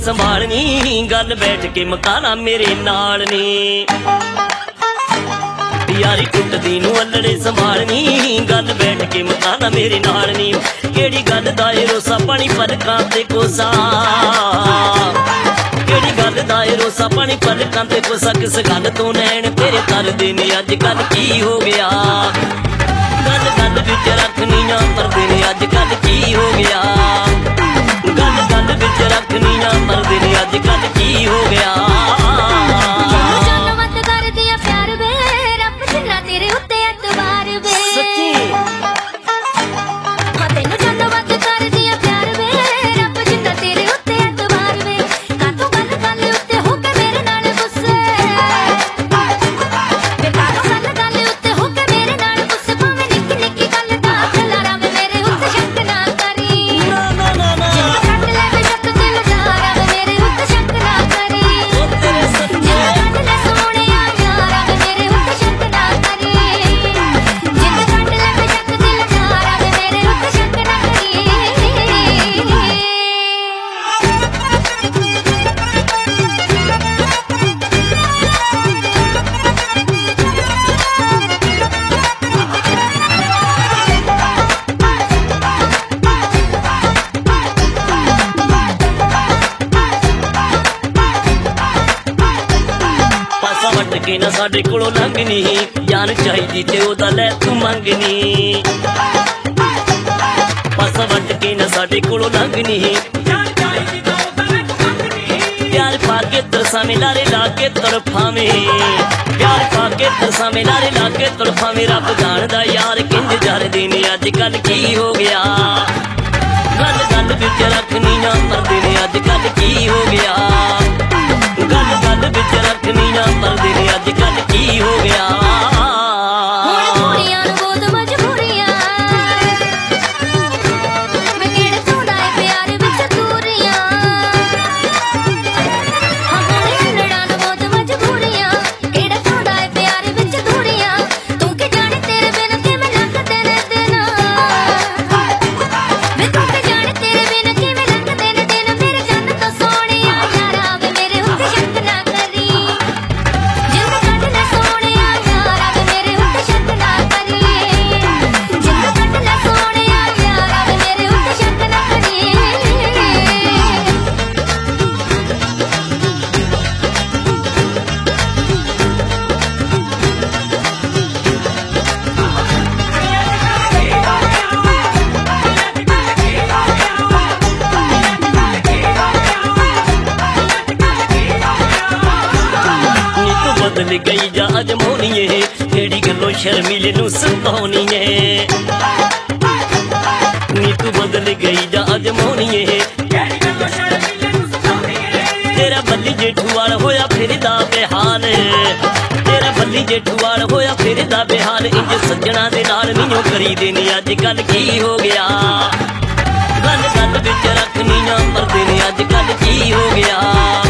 संभालनी गल बैठ के मकाना मेरे नाल नी यारी टुटदी नूं अल्लड़े संभालनी गल बैठ के मकाना मेरे नाल नी केड़ी गल दा ए रोसा पानी पलकां ते कोसा केड़ी गल दा ए रोसा पानी पलकां ते कोसा किस गल तो नैन तेरे तरदे ने अज कल की हो गया गल गल विच रखनियां परदे ने अज कल की हो गया गल गल विच रखनियां परदे ने अज कल की हो गया के ना साडे कोलों लंघनी जान चाहिदी ते ओदा लै तू मंगनी पासा वट के ना साडे कोलों लंघनी प्यार पाके तरसावे लारे लाके तड़फावे प्यार पाके तरसावे लारे लाके तड़फावे रब जानदा यार किंज जरदे ने अज कल की हो गया गल गल विच रखनियां परदे ने अज कल की हो गया गल गल विच रखनियां परदे ने अज कल की हो गया बदल गई जा अजमोनीए केड़ी गल्लों शर्मीले नूं संभावनीए नी तू बदल गई जा अजमोनीए तेरा बल्ली जेठूवाल होया फिरदा बेहाल तेरा बल्ली जेठूवाल होया फिरदा बेहाल इंज सज्जणा दे नाल नीओ करी देनी अज कल की हो गया गल गल विच रखनियां परदे ने अज कल की हो गया